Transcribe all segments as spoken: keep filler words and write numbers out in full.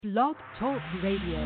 Blog Talk Radio.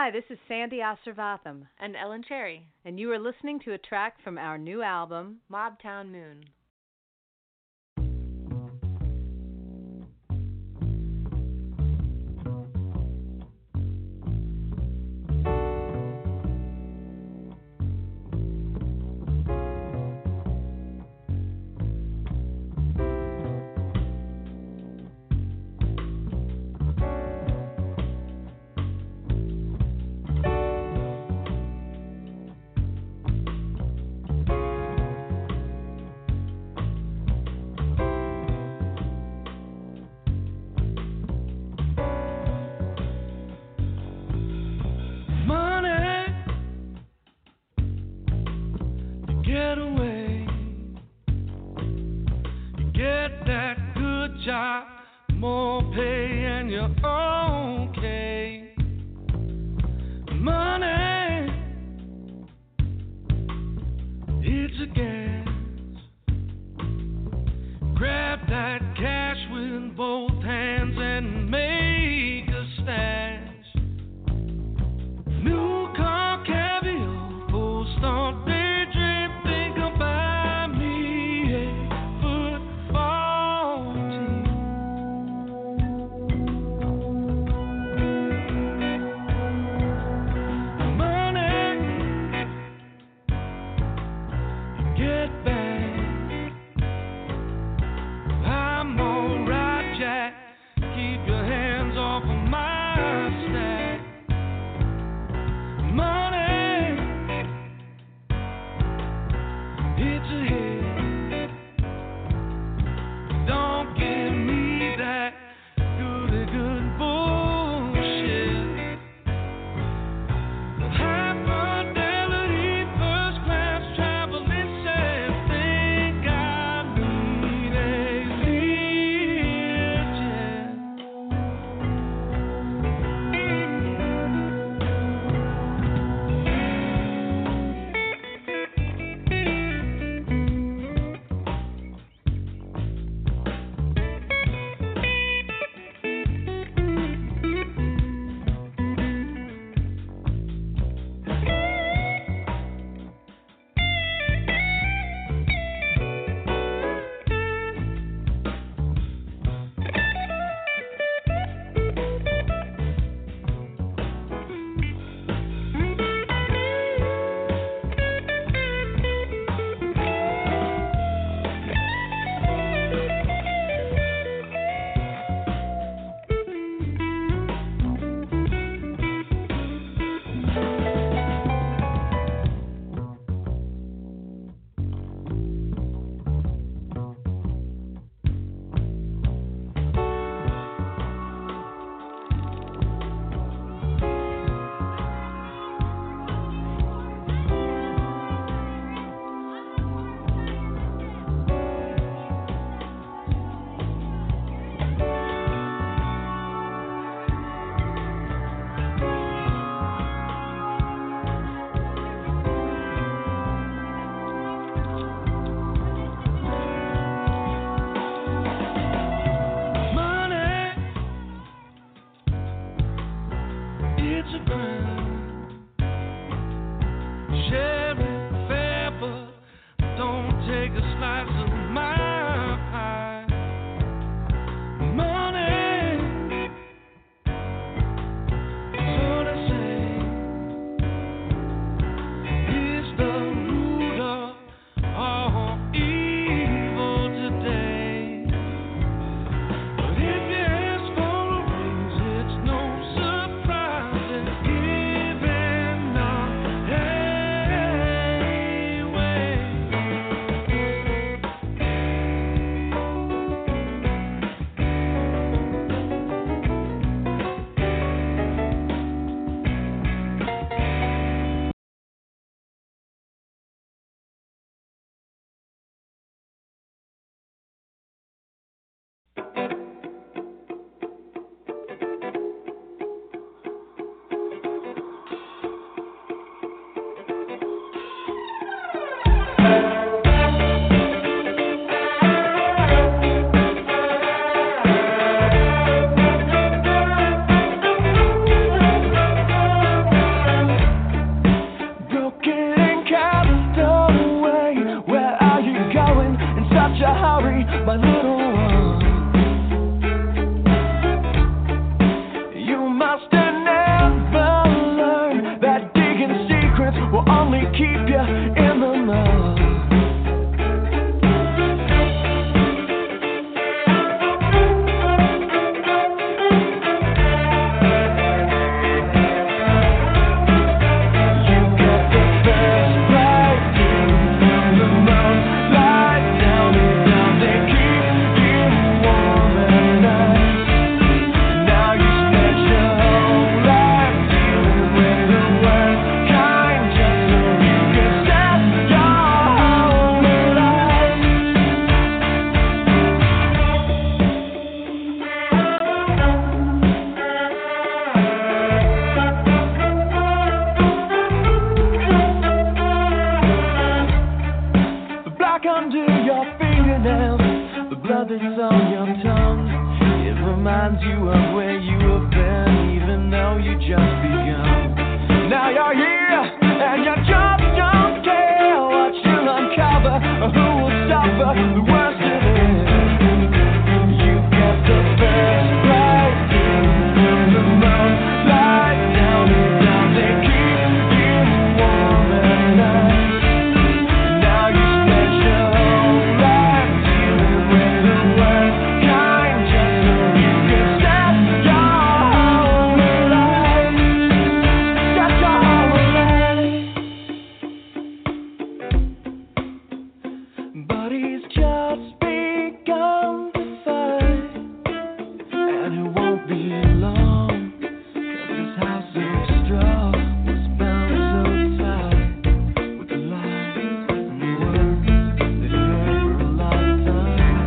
Hi, this is Sandy Asirvatham and Ellen Cherry, and you are listening to a track from our new album, Mobtown Moon. Football team. my little one. You must have never learned that digging secrets will only keep you in the mud. That's on your tongue. It reminds you of where you have been, even though you just begun. Now you're here, and you just don't care what you'll uncover, or who will suffer the worst of it. You get the best right in the moonlight, down and down, they keep you warm at night. Now you spend your whole life dealing with the worst kind, just so you can set your whole life, set your whole life. But he's just begun to fight, and it won't be long, 'cause his house of straw was bound so tight with the lies and the words that he heard for a lifetime.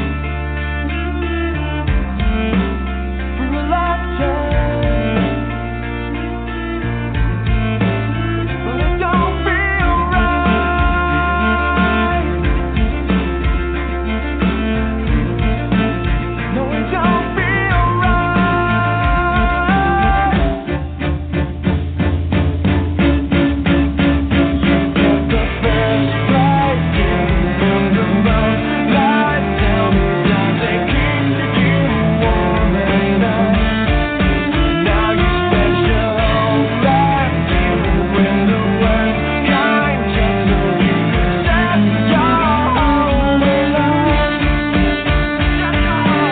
For a lifetime. But it don't feel right. No, it don't feel right. The best right in the moonlight, down and down, they keep you warm at night. Now you spend your whole life dealing with the worst kind, just so you can set your whole life, set your whole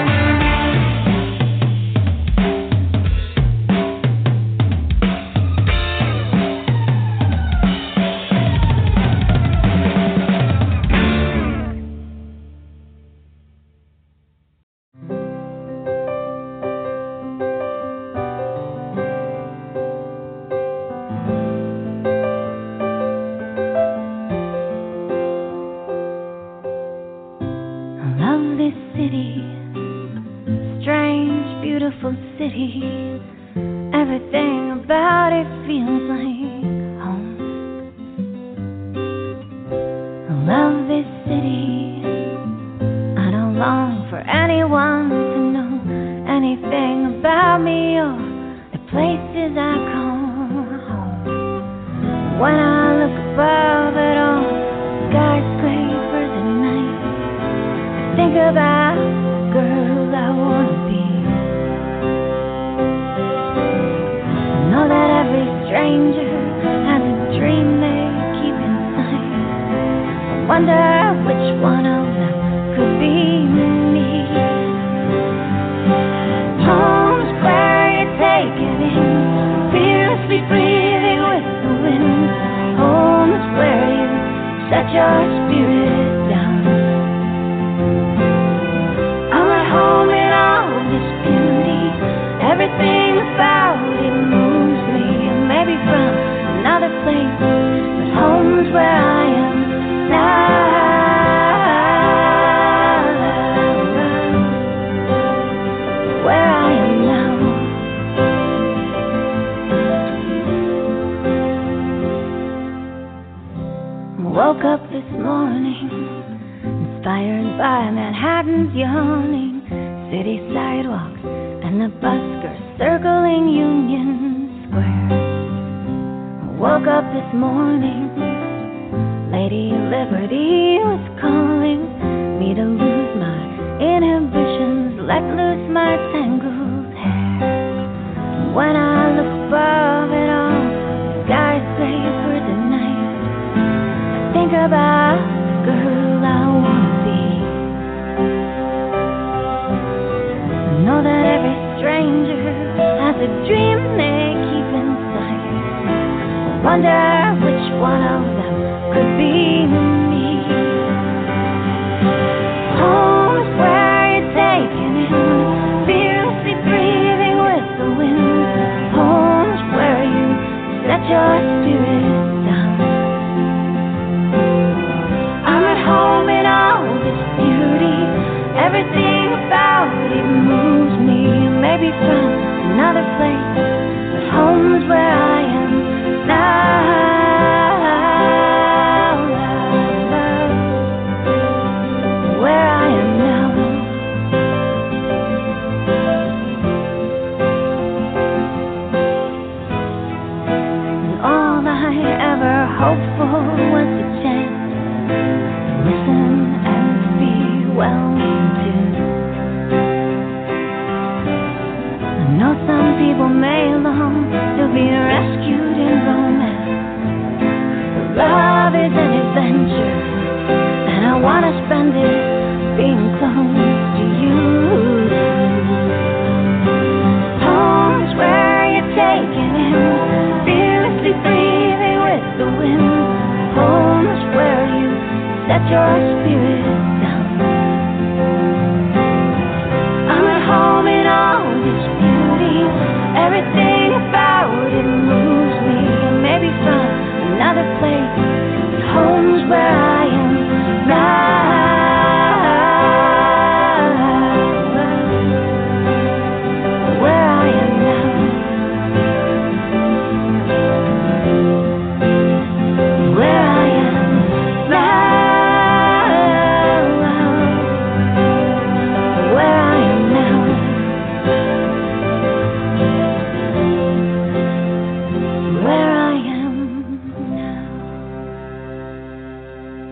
I love this city, strange, beautiful city. Everything about it feels like home. I love this city. I don't long for anyone to know anything about me or the places I call home. When I look above at all skyscrapers at night, think about the girl I wanna be. Know that every stranger has a dream they keep inside. I wonder which one of them could be me. Home's where you take it in, fearlessly breathing with the wind. Home is where you set your spirit down. I'm at home in all of this beauty. Everything about it moves me. And maybe from another place, but home's where I am now. Where I am now. Woke up this morning, inspired by Manhattan's yawning city sidewalks and the buskers circling Union Square. Woke up this morning, Lady Liberty was calling me to lose my inhibitions, let loose my tangled hair. When I look above it all, the sky's gray for the night. I think about the girl I wanna be. I know that every stranger has a dream they keep inside. I wonder which one of them could be me. Home's where you're taking in, fiercely breathing with the wind. Home's where you set your spirit down. I'm at home in all this beauty. Everything about it moves me. Maybe from another place, but home's where I am now. Where I am now. And all I ever hoped for was a chance to listen and to be well too. I know some people may long to be rescued in romance, but love is an adventure, and I wanna spend it being close to you. Home's where you're taking in, fearlessly breathing with the wind. Home's where you set your spirit down. I'm at home in all this beauty. Everything about it moves me. Maybe from another place, but home's where I am now. Where I am now. Where I am now. Where I am now. Where I am now.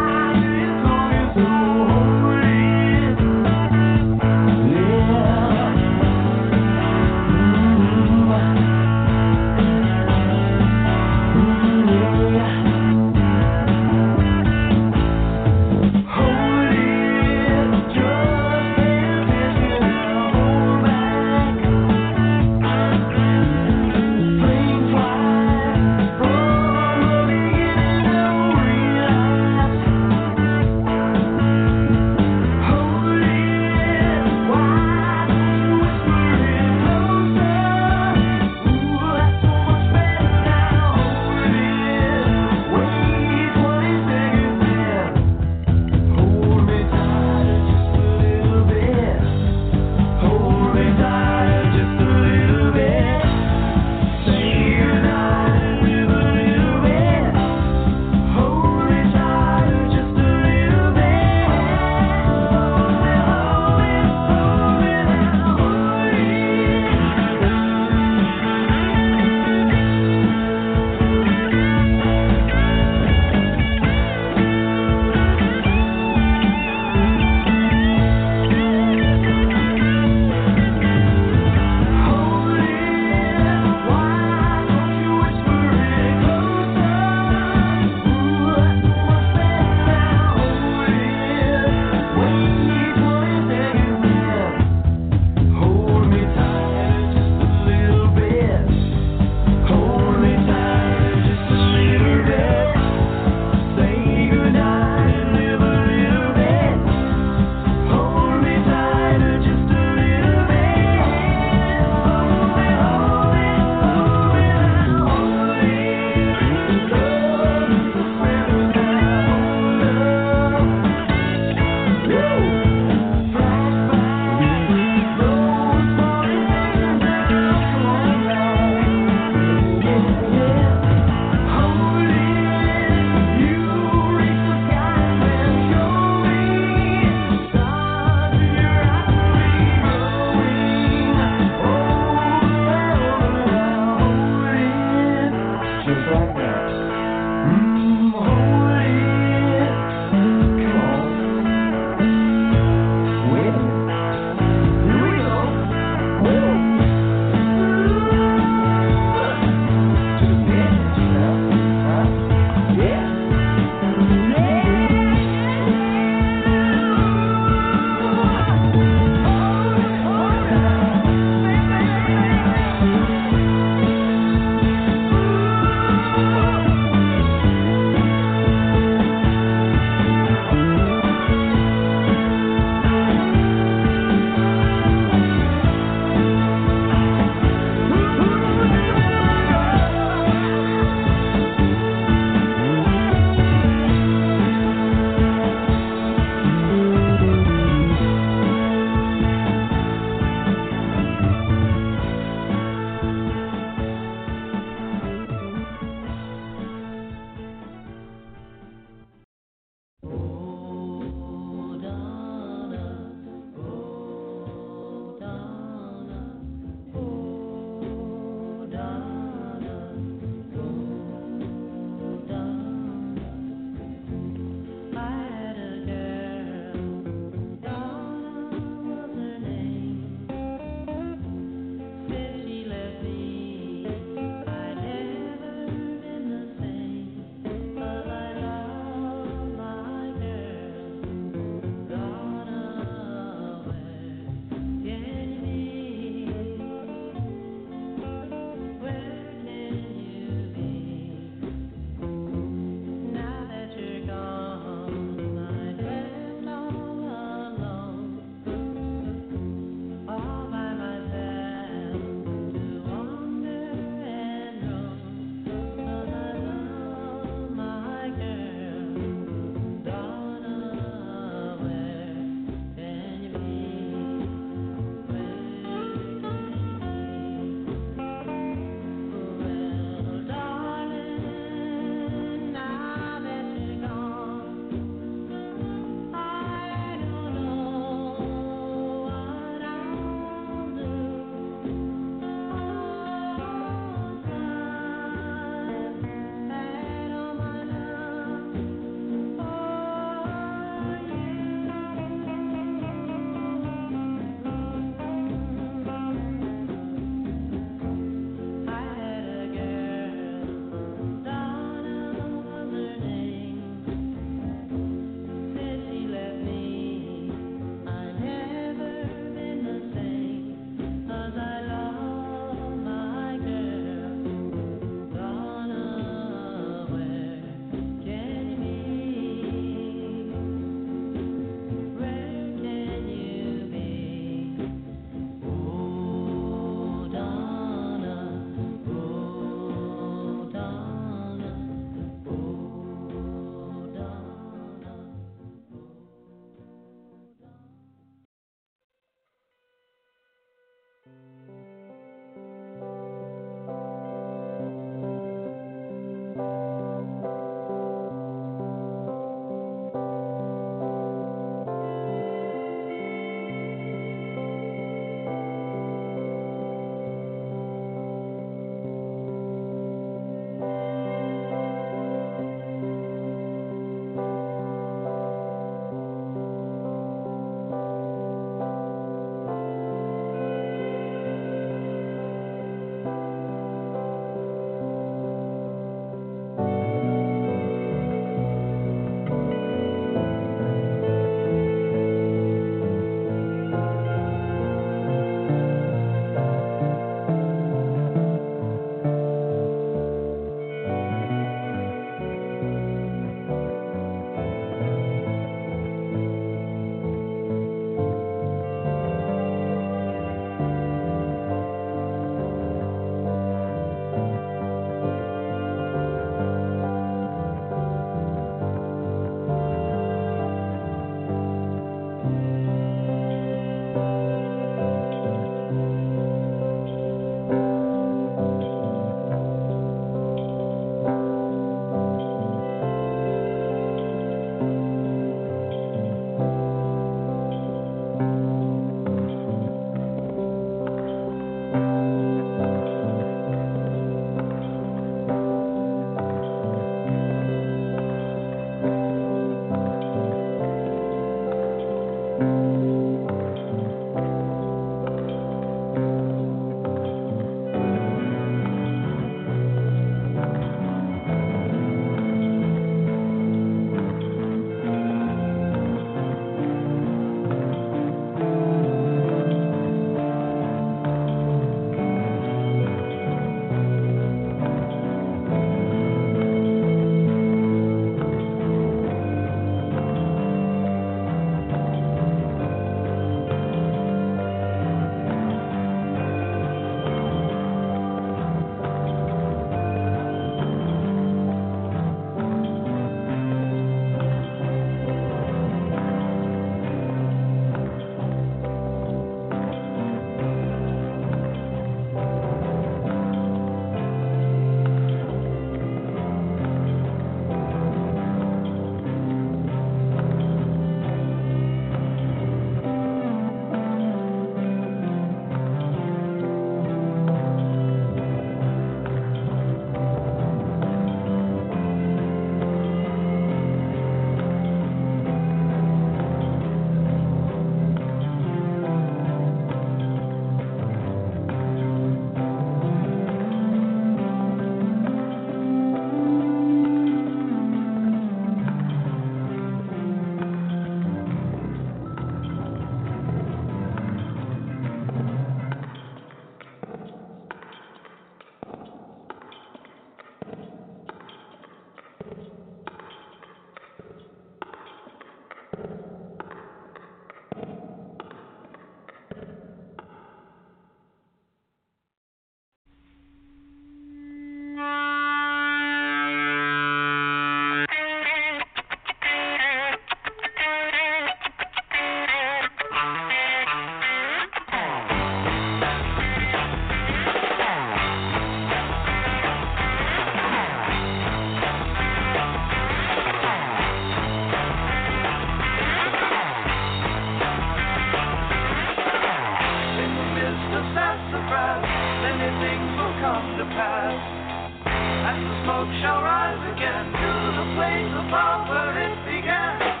smoke shall rise again to the place above where it began.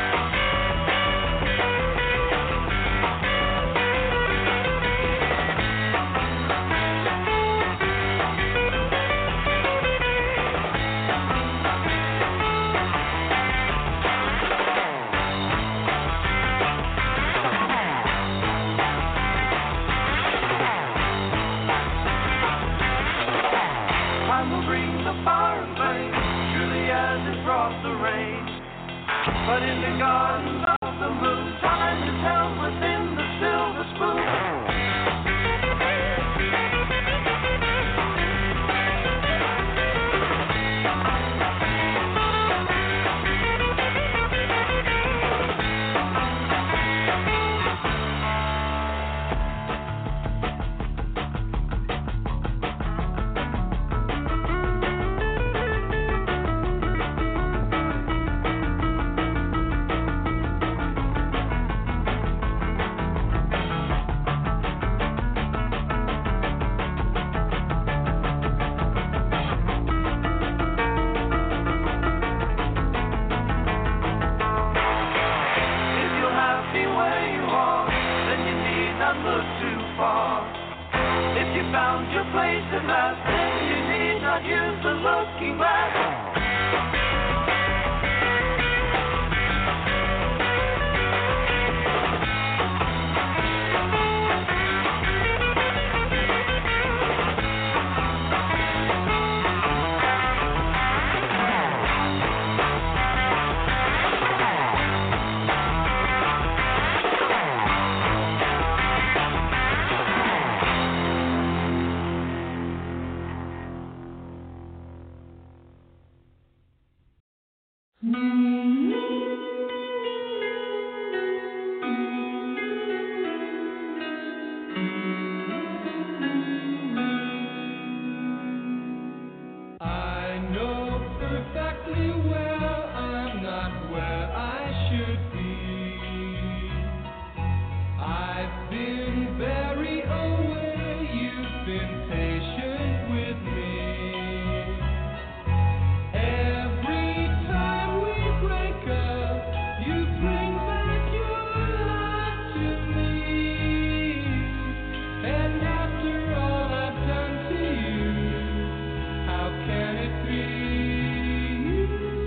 But in the gardens of the moon, time is held within the silver spoon. Can it be you?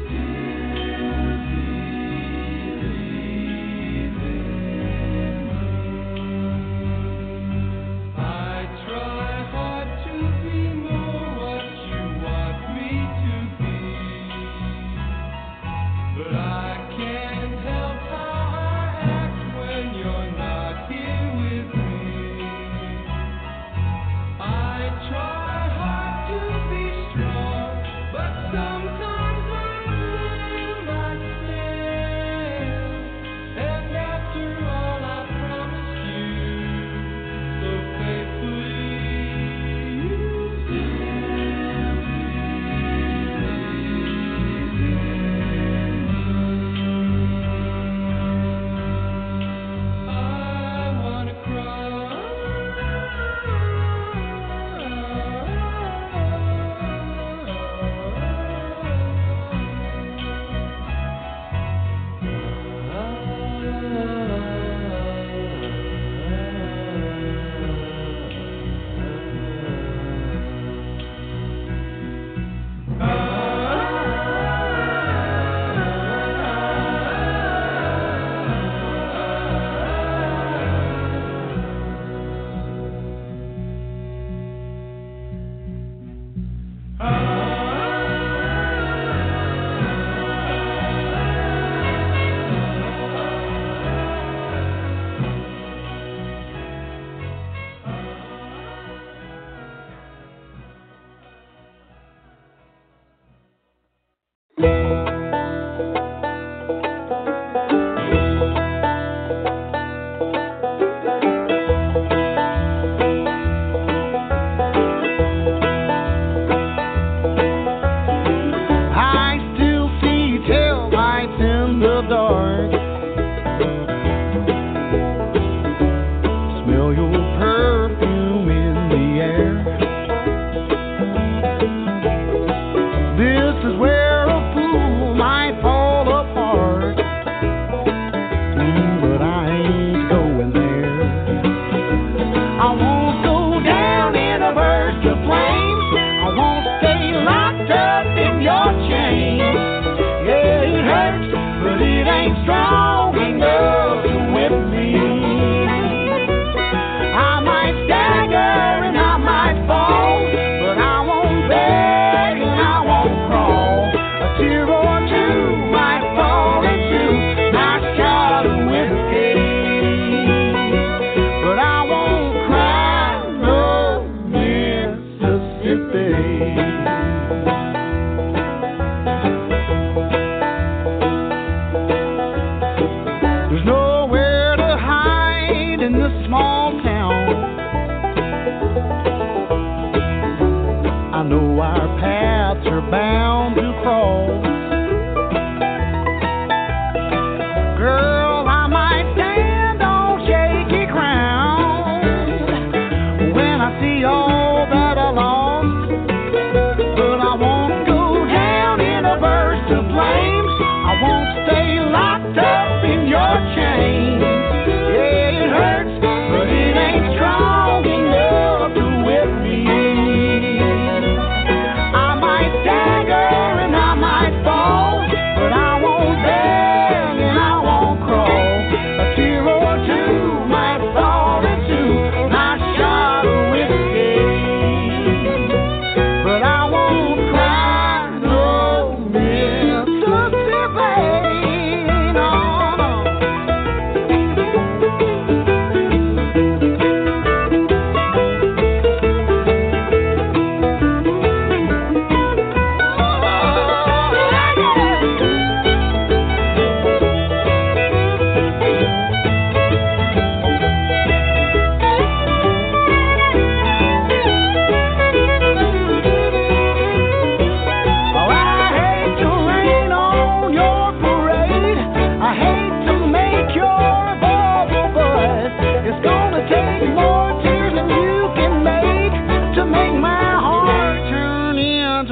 know our paths are bound to cross. Girl, I might stand on shaky ground when I see all that I lost, but I won't go down in a burst of flames. I won't stay locked up in your chains. Yeah, it hurts, but it ain't strong enough to whip me. I might stagger and I might fall, but I won't beg and I won't crawl. A tear or two might fall into my shot of whiskey, but I won't cry no Mississippi. No, no. Oh, I hate to rain on your parade. I hate to make your bubble bust. It's gonna take more tears than you can make to make my heart turn into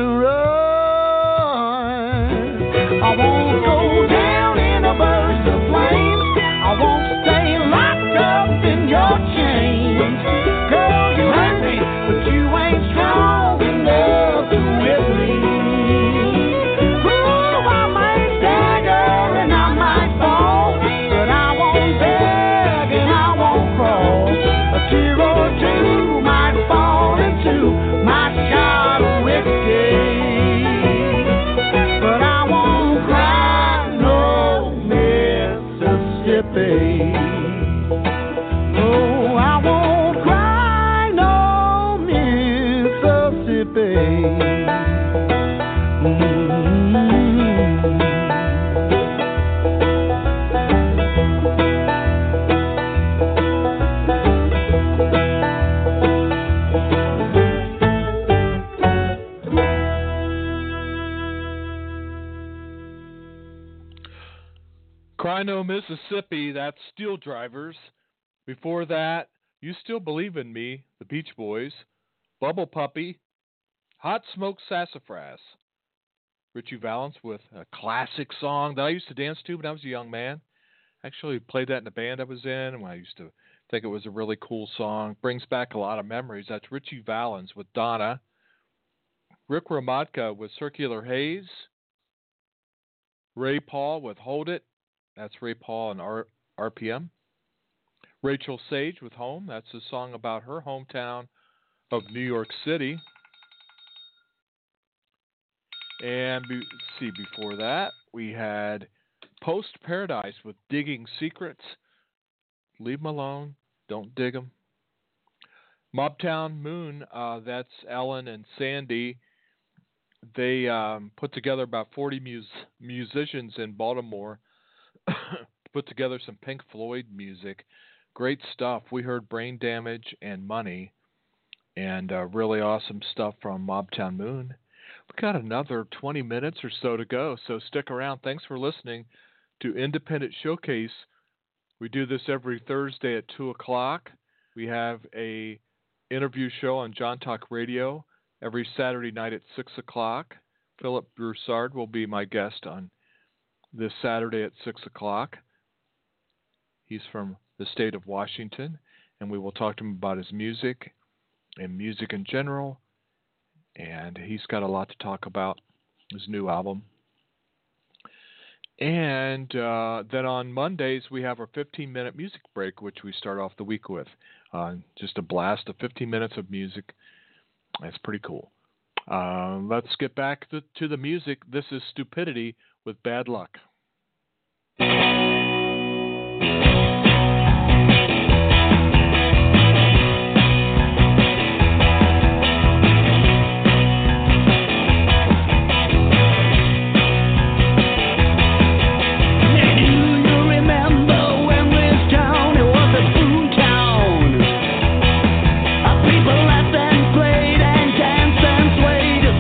rust. I won't go down in a burst of flames. I won't stay locked up in your chains. Girl, you hurt me, but you ain't strong enough to whip me. Ooh, I might stagger and I might fall, but I won't beg and I won't crawl. A tear or two might fall into my shot of whiskey, but I won't cry no Mississippi. No, I won't cry no Mississippi. Mm-hmm. Cry No Mississippi, that's Steel Drivers. Before that, You Still Believe in Me, the Beach Boys. Bubble Puppy, Hot Smoke Sassafras. Richie Valens with a classic song that I used to dance to when I was a young man. Actually played that in the band I was in, and I used to think it was a really cool song. Brings back a lot of memories. That's Richie Valens with Donna. Rick Ramotka with Circular Haze. Ray Paul with Hold It. That's Ray Paul and R- RPM. Rachel Sage with Home. That's a song about her hometown of New York City. And be, see, before that, we had Post Paradise with Digging Secrets. Leave 'em alone. Don't dig 'em. Mobtown Moon, uh, that's Ellen and Sandy. They um, put together about forty mus- musicians in Baltimore to put together some Pink Floyd music. Great stuff. We heard Brain Damage and Money, and uh, really awesome stuff from Mobtown Moon. We've got another twenty minutes or so to go, so stick around. Thanks for listening to Independent Showcase. We do this every Thursday at two o'clock. We have a interview show on John Talk Radio every Saturday night at six o'clock. Philip Broussard will be my guest on this Saturday at six o'clock. He's from the state of Washington, and we will talk to him about his music and music in general. And he's got a lot to talk about, his new album. And uh, then on Mondays, we have our fifteen-minute music break, which we start off the week with. Uh, just a blast of fifteen minutes of music. That's pretty cool. Uh, let's get back to, to the music. This is Stupidity with Bad Luck. People laughed and played and danced and swayed.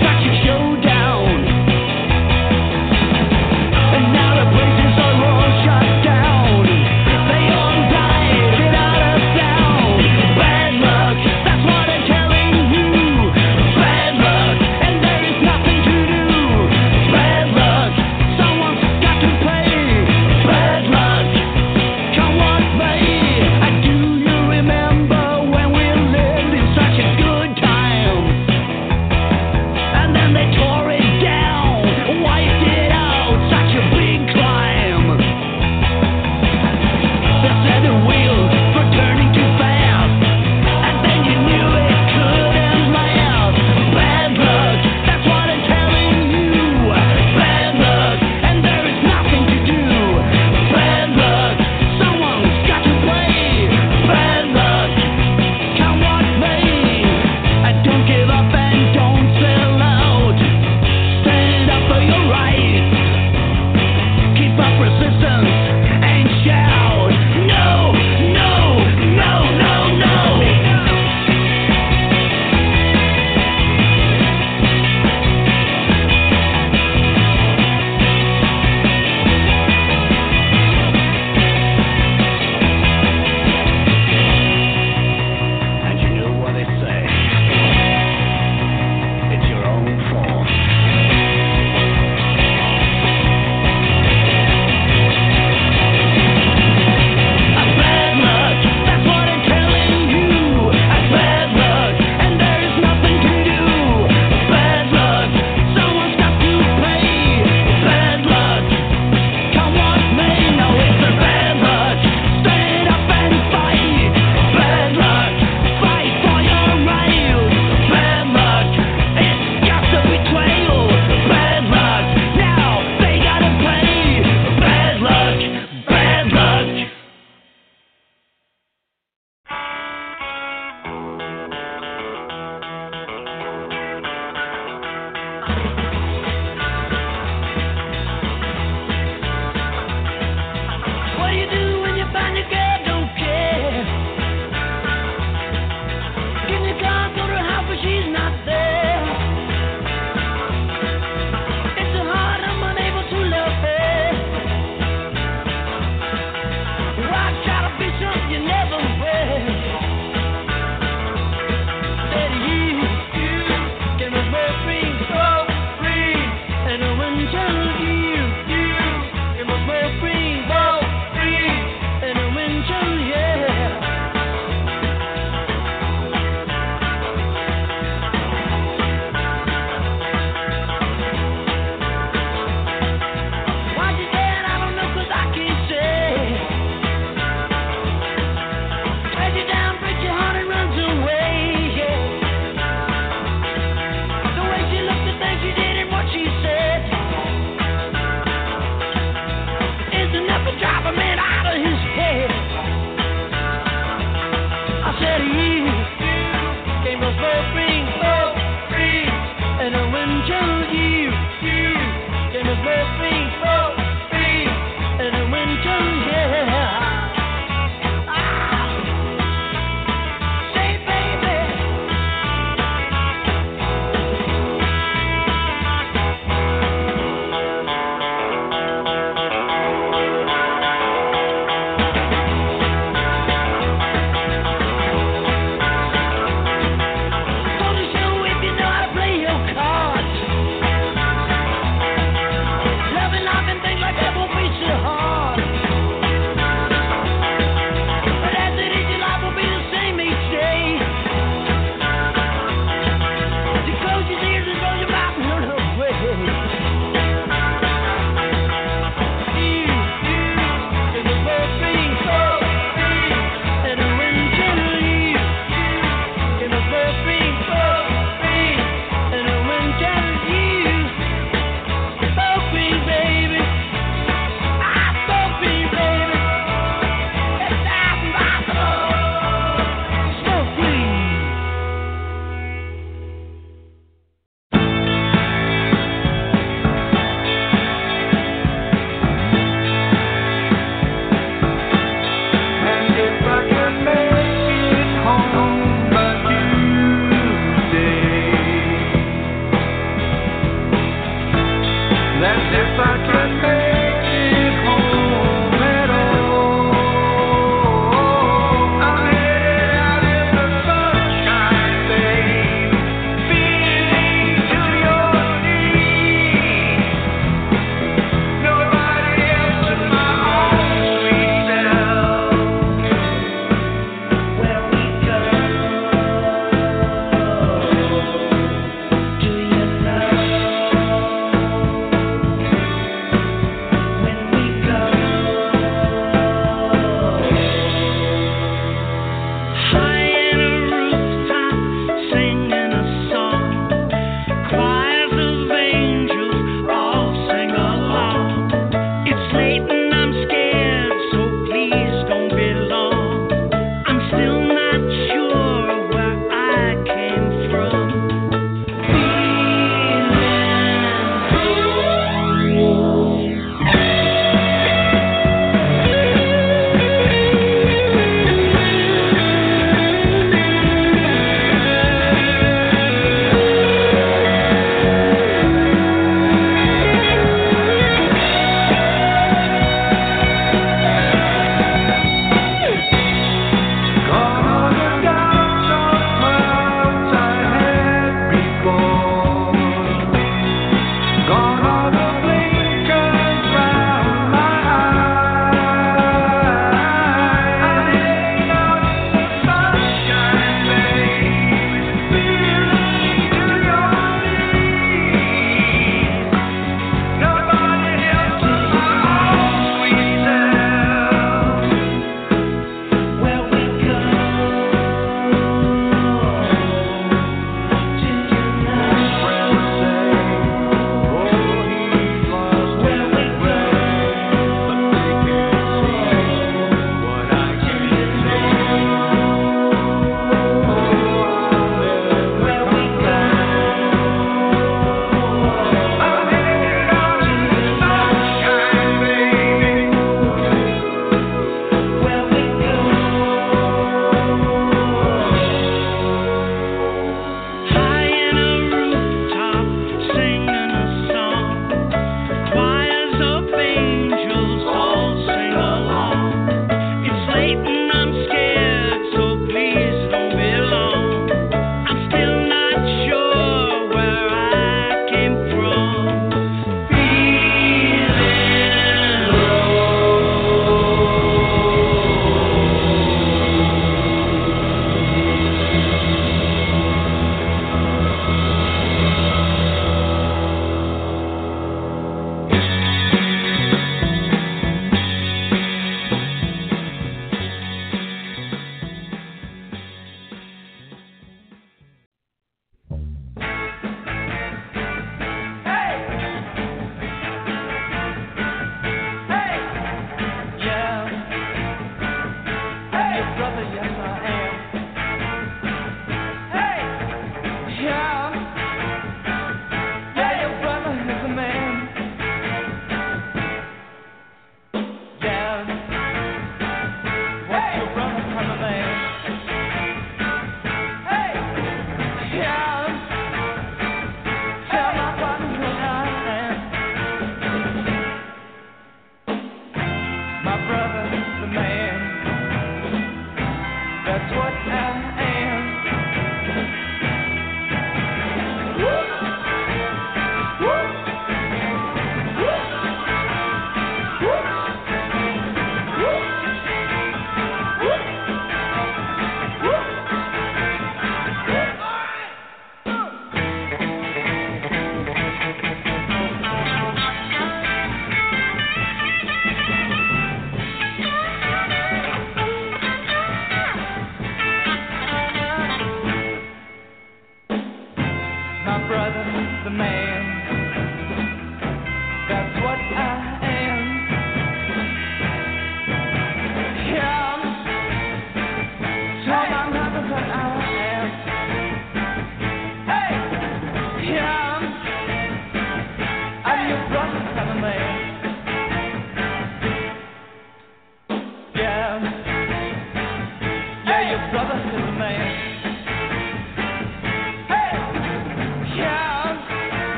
That's if I can make it home at all. I'm headed out in the sunshine, babe, feeling to your knees. Nobody else but my own sweet self. Where we go, do you know?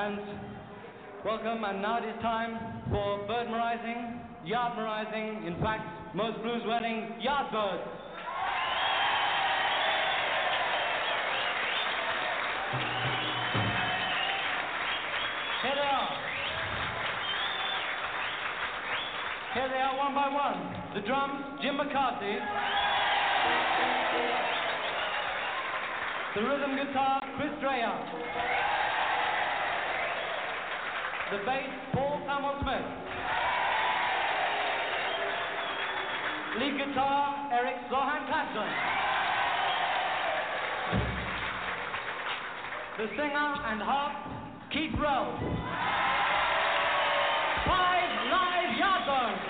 And welcome, and now it is time for bird-merizing, yard-merizing, in fact, most blues weddings, yard birds. Here they are. Here they are one by one. The drums, Jim McCarthy. The rhythm guitar, Chris Dreyer. The bass, Paul Samuel-Smith. Lead guitar, Eric Zohan Clapton. The singer and harp, Keith Rowe. Five live Yardbirds.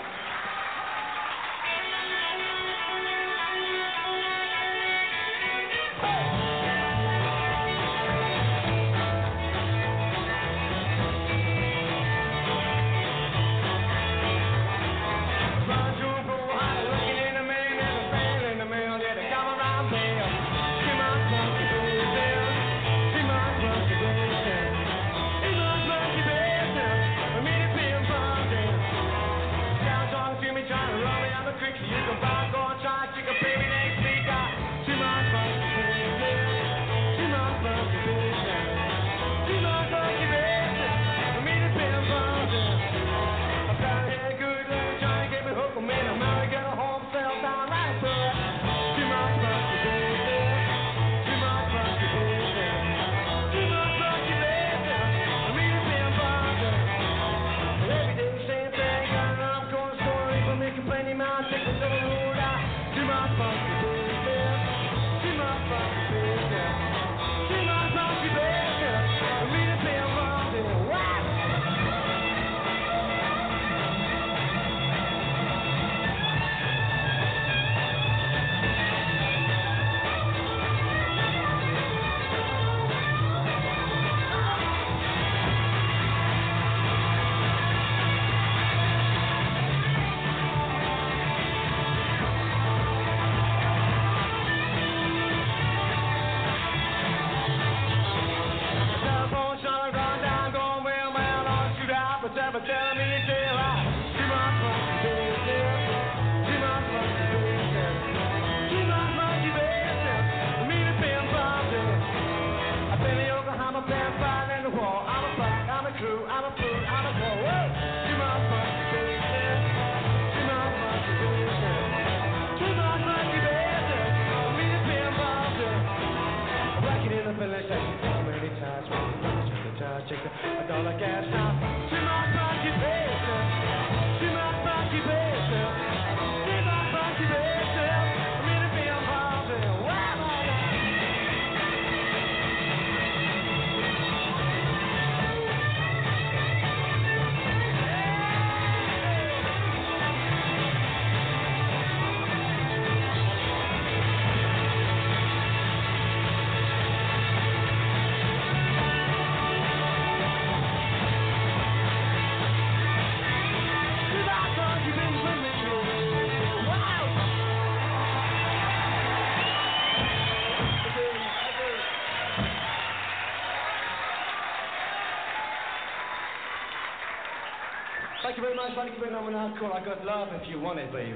Thank you very much. Thank you very much. Hardcore. I got love if you want it, baby.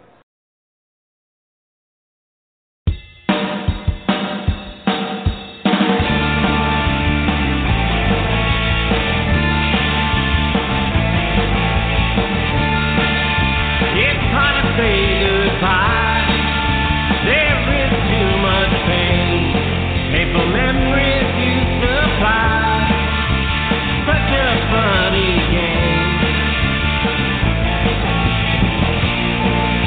It's time to say goodbye. There is too much pain. Painful memories you supply. Such a funny game.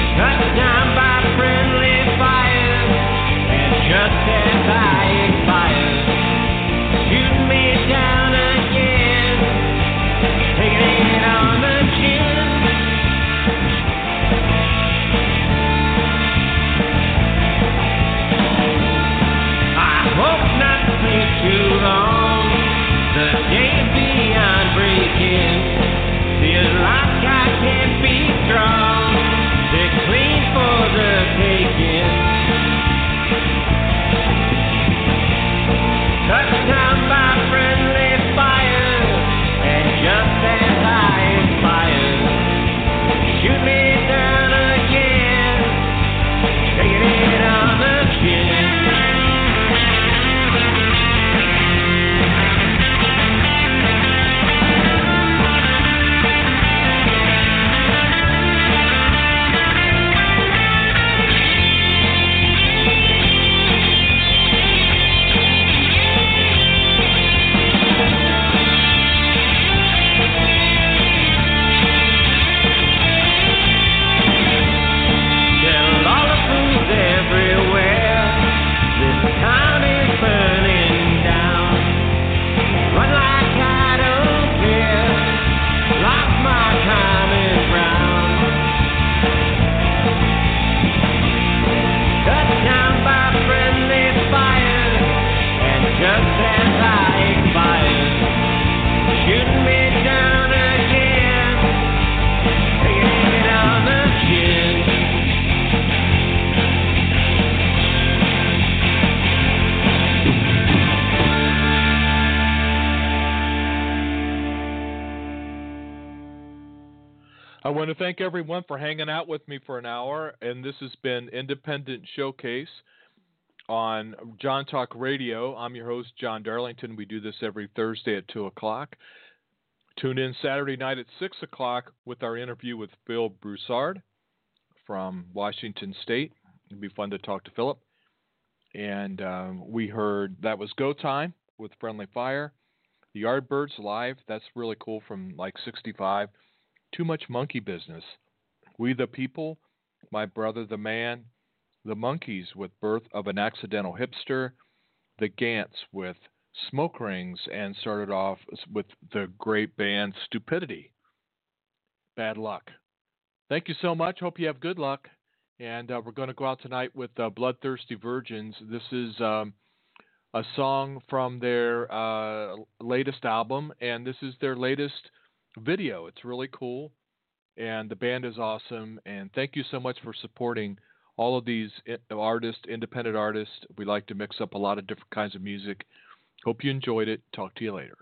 want to thank everyone for hanging out with me for an hour, and this has been Independent Showcase on John Talk Radio. I'm your host, John Darlington. We do this every Thursday at two o'clock. Tune in Saturday night at six o'clock with our interview with Phil Broussard from Washington State. It'll be fun to talk to Philip. And um, we heard That Was Go Time with Friendly Fire. The Yardbirds live. That's really cool from like sixty-five. Too Much Monkey Business. We the People, My Brother the Man. The Monkees with Birth of an Accidental Hipster. The Gants with Smoke Rings, and started off with the great band Stupidity. Bad Luck. Thank you so much. Hope you have good luck. And uh, we're going to go out tonight with uh, Bloodthirsty Virgins. This is um, a song from their uh, latest album, and this is their latest video. It's really cool, and the band is awesome. And thank you so much for supporting all of these artists, independent artists. We like to mix up a lot of different kinds of music. Hope you enjoyed it. Talk to you later.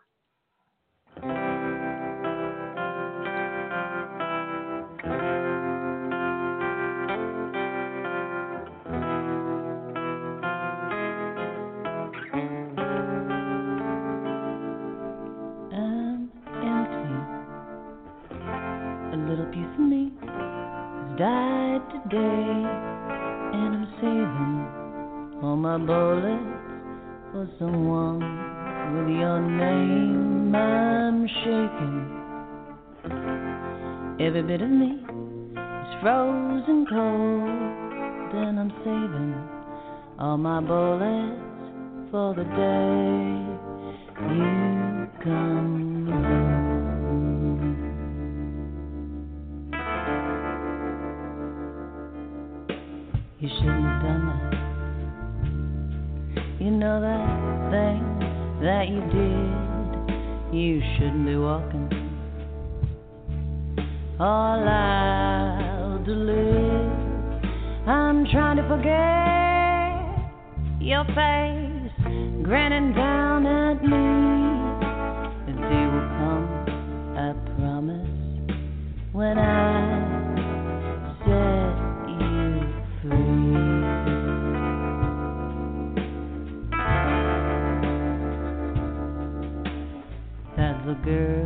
I'm empty. A little piece of me has died today, and I'm saving all my bullets for someone with your name. I'm shaking. Every bit of me is frozen cold, and I'm saving all my bullets for the day you come home. You shouldn't have done that. You know that thing that you did. You shouldn't be walking all out to live. I'm trying to forget your face grinning down at me. The day will come, I promise, when I set you free. The girl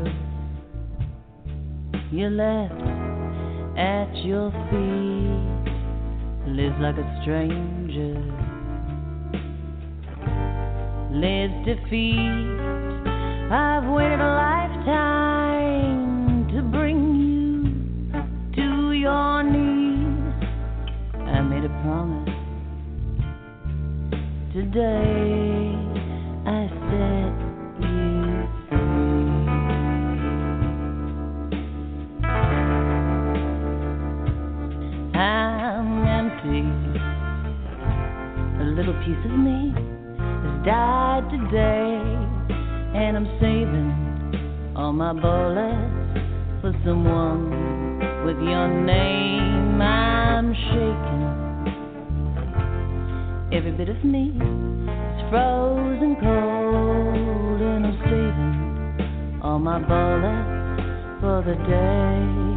you left at your feet lives like a stranger, lives defeat. I've waited a lifetime to bring you to your knees. I made a promise today. I set you free. I'm empty. A little piece of me has died today, and I'm saving all my bullets for someone with your name. I'm shaking. Every bit of me is frozen cold, and I'm saving all my bullets for the day